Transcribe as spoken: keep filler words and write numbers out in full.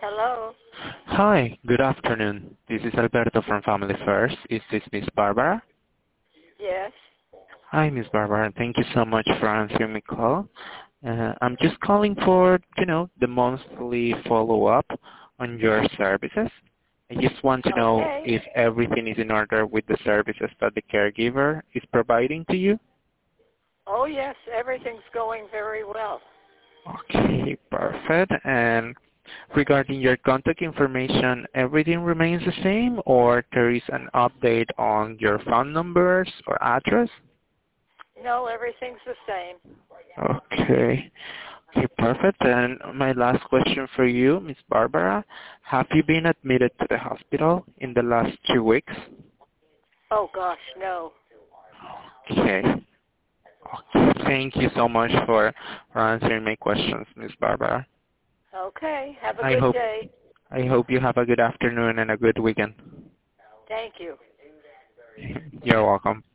Hello? Hi, good afternoon. This is Alberto from Family First. Is this Miss Barbara? Yes. Hi, Miss Barbara. Thank you so much for answering my call. Uh, I'm just calling for, you know, the monthly follow-up on your services. I just want to know Okay. if everything is in order with the services that the caregiver is providing to you. Oh, yes, everything's going very well. Okay, perfect. And regarding your contact information, everything remains the same, or there is an update on your phone numbers or address? No, everything's the same. Okay. Okay, perfect. And my last question for you, Miss Barbara, have you been admitted to the hospital in the last two weeks? Oh, gosh, no. Okay. Okay. Thank you so much for, for answering my questions, Miss Barbara. Okay, have a I good hope day. I hope you have a good afternoon and a good weekend. Thank you. You're welcome.